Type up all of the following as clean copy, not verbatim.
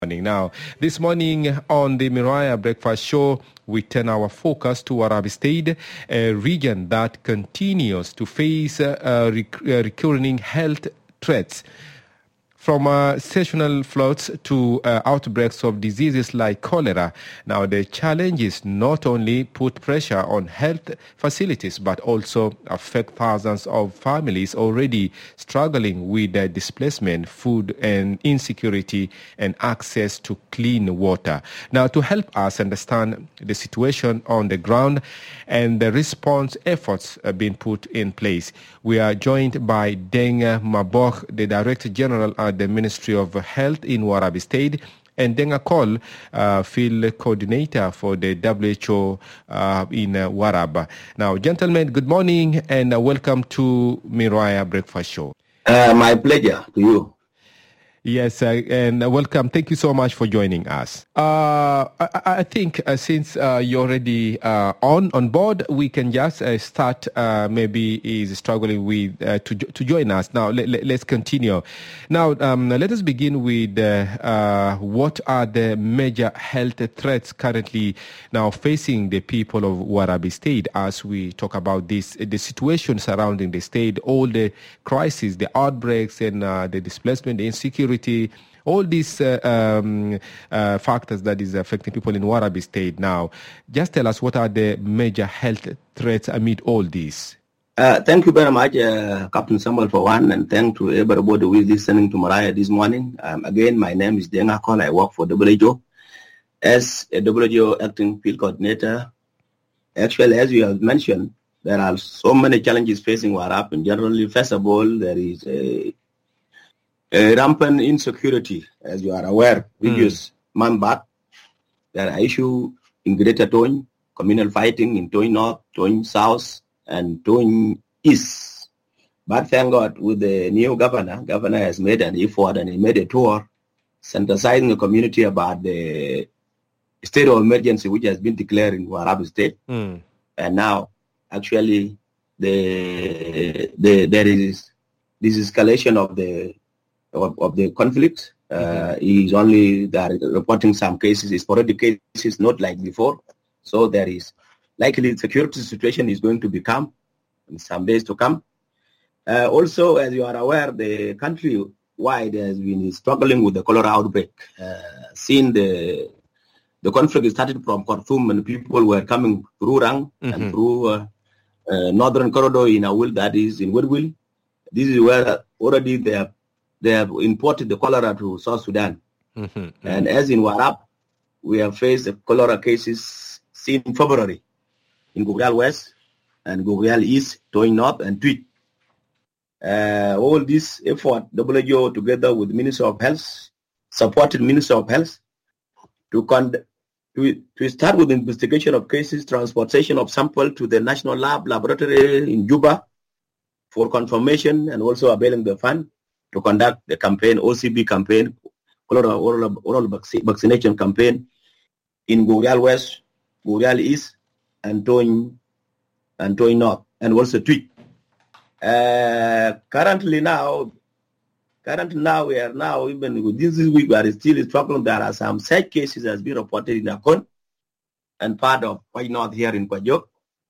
Now, this morning on the Mariah Breakfast Show, we turn our focus to Warabe State, a region that continues to face recurring health threats. From seasonal floods to outbreaks of diseases like cholera. Now, the challenges not only put pressure on health facilities, but also affect thousands of families already struggling with displacement, food and insecurity, and access to clean water. Now, to help us understand the situation on the ground and the response efforts being put in place, we are joined by Deng Mabok, the Director General at the Ministry of Health in Warabe State, and Deng Akol, Field Coordinator for the WHO in Warab. Now, gentlemen, good morning and welcome to Mariah Breakfast Show. My pleasure to you. Yes, and welcome. Thank you so much for joining us. I think since you're already on board, we can just start. Maybe is struggling with to join us. Now let's continue. Now let us begin with what are the major health threats currently now facing the people of Warabe State as we talk about this, the situation surrounding the state, all the crises, the outbreaks, and the displacement, the insecurity. All these factors that is affecting people in Warabe State now. Just tell us what are the major health threats amid all this. Thank you very much, Captain Samuel, for one, and thank to everybody who is listening to Mariah this morning. Again, my name is Deng Akol. I work for WHO as a WHO acting field coordinator. Actually, as you have mentioned, there are so many challenges facing Warab. And generally, first of all, there is a rampant insecurity, as you are aware. Previous month back, there are issues in Greater Tony, communal fighting in Tony North, Tony South, and Tony East. But thank God, with the new governor has made an effort and he made a tour, sensitizing the community about the state of emergency which has been declared in Warabe State. And now, actually, there is this escalation of the conflict. Is only that reporting some cases, sporadic cases, not like before. So there is likely the security situation is going to become in some days to come. Also, as you are aware, the country wide has been struggling with the cholera outbreak. Since the conflict started from Khartoum and people were coming through Rang and through northern corridor in Awil, that is in Woodville. This is where already they have imported the cholera to South Sudan. And as in Warab, we have faced the cholera cases since February in Gugrial West and Gugrial East, Tony North, and Tweed. All this effort, WHO together with Ministry of Health, supported Ministry of Health to start with the investigation of cases, transportation of sample to the National Laboratory in Juba for confirmation, and also availing the fund to conduct the campaign, OCB campaign, oral vaccination campaign in Gugrial West, Gugrial East, and Tony North, and also Tweed. Currently now we are now, even with this week, we are still struggling. There are some such cases has been reported in Akon and part of Kwai North here in Kwajok.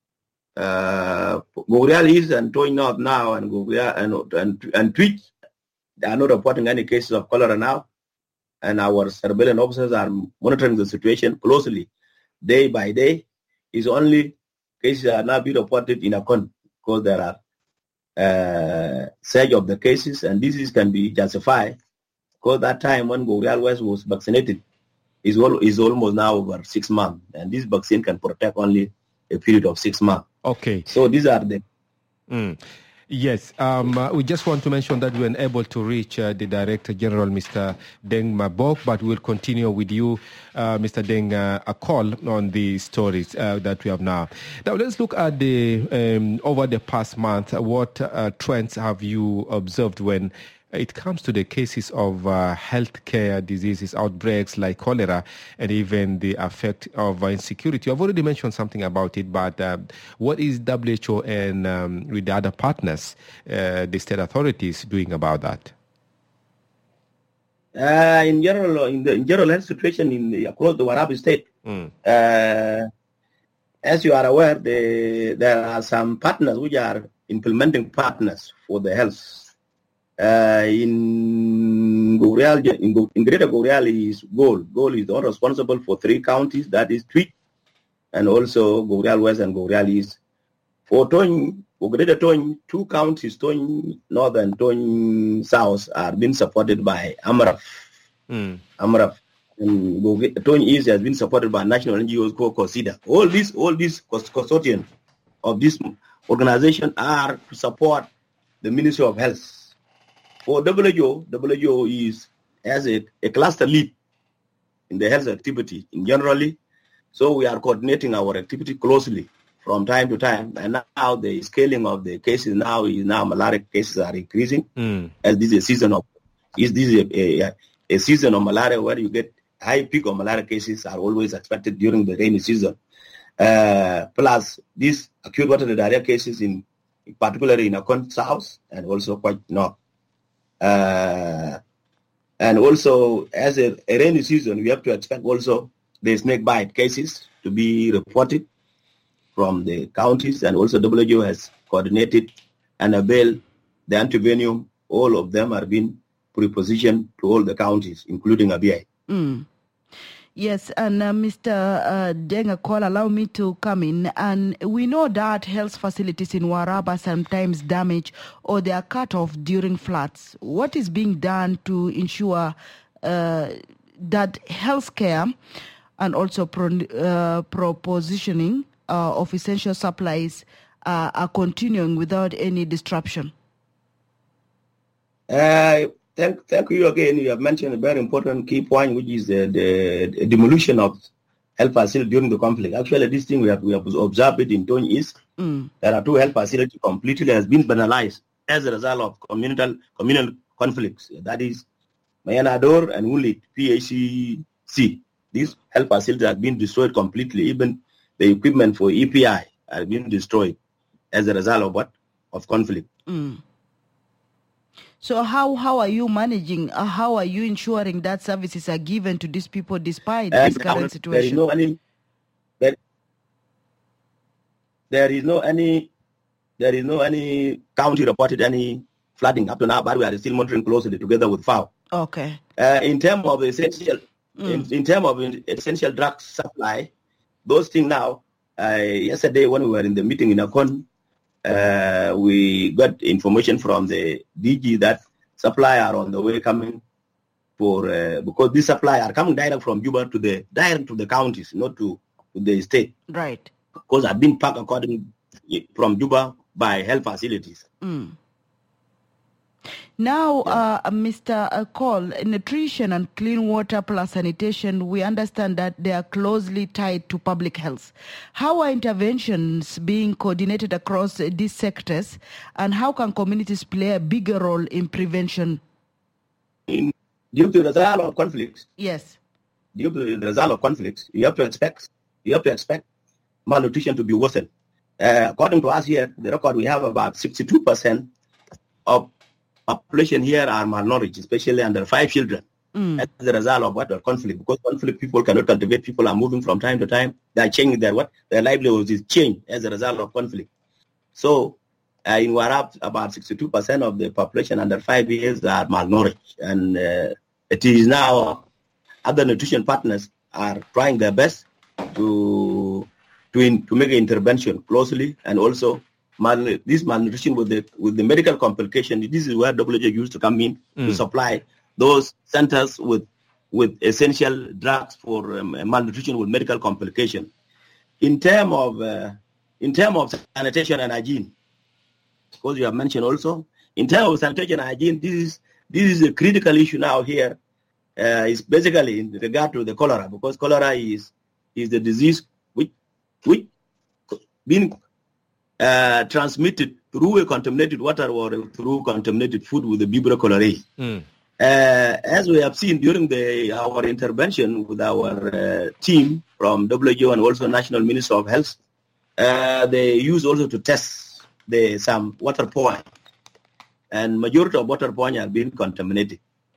Gugrial East and Tony North now, and Gugrial and Tweed, they are not reporting any cases of cholera now, and our surveillance officers are monitoring the situation closely, day by day. It's only cases are now being reported in Akon because there are surge of the cases, and this can be justified because that time when Gugrial West was vaccinated is almost now over 6 months, and this vaccine can protect only a period of 6 months. Okay. So these are the... Yes, we just want to mention that we were able to reach the Director General, Mr. Deng Mabok, but we'll continue with you, Mr. Deng Akol, on the stories that we have now. Now, let's look at the over the past month. What trends have you observed when it comes to the cases of healthcare diseases, outbreaks like cholera, and even the effect of insecurity? I've already mentioned something about it, but what is WHO and with the other partners, the state authorities, doing about that? In general health situation across the Warab state, as you are aware, there are some partners which are implementing partners for the health. In Greater Goreal is Gol. Gol is all responsible for 3 counties, that is Tweed, and also Goreal West and Goreal East. For Greater Tony, 2 counties, Tony North and Tony South, are being supported by Amraf. Amraf. And Tony East has been supported by national NGOs called COSIDA. All these consortium of this organization are to support the Ministry of Health. For WHO is as a cluster lead in the health activity in generally. So we are coordinating our activity closely from time to time. And now the scaling of the cases now malaria cases are increasing. As this is a season of a season of malaria where you get high peak of malaria cases are always expected during the rainy season. Plus these acute water diarrhea cases particularly in Akon South and also quite north. And also, as a rainy season, we have to expect also the snake bite cases to be reported from the counties, and also WHO has coordinated and availed the antivenom. All of them are being prepositioned to all the counties, including ABI. Yes, and Mr. Deng Akol, allow me to come in. And we know that health facilities in Warab are sometimes damaged or they are cut off during floods. What is being done to ensure that healthcare and also propositioning of essential supplies are continuing without any disruption? Thank you again. You have mentioned a very important key point, which is the demolition of health facilities during the conflict. Actually, this thing we have observed it in Tony East. There are 2 health facilities completely has been banalized as a result of communal conflicts. That is Mayanador and Wulit, PACC. These health facilities have been destroyed completely. Even the equipment for EPI have been destroyed as a result of what? Of conflict. So how are you managing? How are you ensuring that services are given to these people despite this current situation? There is no any county reported any flooding up to now, but we are still monitoring closely together with FAO. Okay. In terms of essential drug supply, those things now. Yesterday when we were in the meeting in Akon, we got information from the DG that supply are on the way coming for because these supply are coming direct from Juba to the counties, not to the state. Right. Because have been packed according from Juba by health facilities. Now, Mr. Akol, nutrition and clean water plus sanitation, we understand that they are closely tied to public health. How are interventions being coordinated across these sectors, and how can communities play a bigger role in prevention? Due to the result of conflicts. Yes. Due to the result of conflicts, you have to expect malnutrition to be worsened. According to us here, the record we have about 62% of population here are malnourished, especially under 5 children, as a result of what? Conflict. Because conflict, people cannot cultivate, people are moving from time to time, they are changing their livelihoods is changed as a result of conflict. So, in Warab, about 62% of the population under 5 years are malnourished. And it is now, other nutrition partners are trying their best to make an intervention closely, and also this malnutrition with the medical complication. This is where WHO used to come in to supply those centers with essential drugs for malnutrition with medical complication. In terms of sanitation and hygiene, because you have mentioned also, in terms of sanitation and hygiene, this is a critical issue now here. It's basically in regard to the cholera, because cholera is the disease which being transmitted through a contaminated water or through contaminated food with the Vibrio cholerae. As we have seen during our intervention with our team from WHO and also National Ministry of Health, they use also to test some water point, and majority of water point are being contaminated.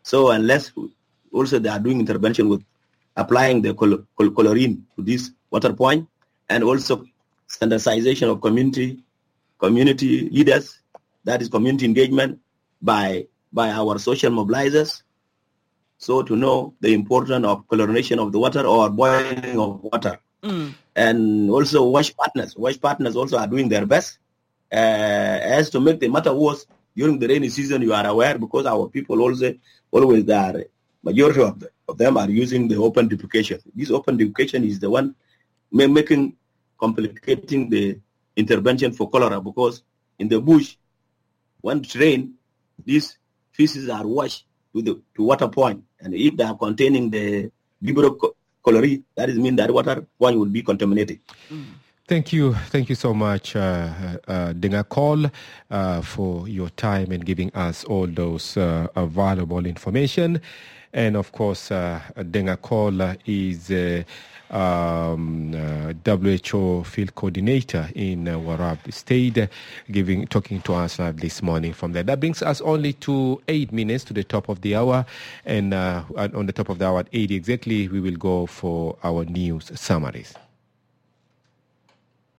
So unless also they are doing intervention with applying the chlorine to this water point, and also standardization of community leaders, that is community engagement by our social mobilizers, so to know the importance of chlorination of the water or boiling of water. And also WASH partners also are doing their best as to make the matter worse during the rainy season. You are aware, because our people also always are, majority of them are using the open defecation. This open defecation is the one complicating the intervention for cholera, because in the bush, when it rains, these feces are washed to water point, and if they are containing the chlorine, that is mean that water point will be contaminated. Thank you so much, Denga Call, for your time and giving us all those valuable information. And of course, Denga Call is WHO field coordinator in Warab State, talking to us this morning from there. That brings us only to 8 minutes to the top of the hour, and on the top of the hour at 8 exactly, we will go for our news summaries.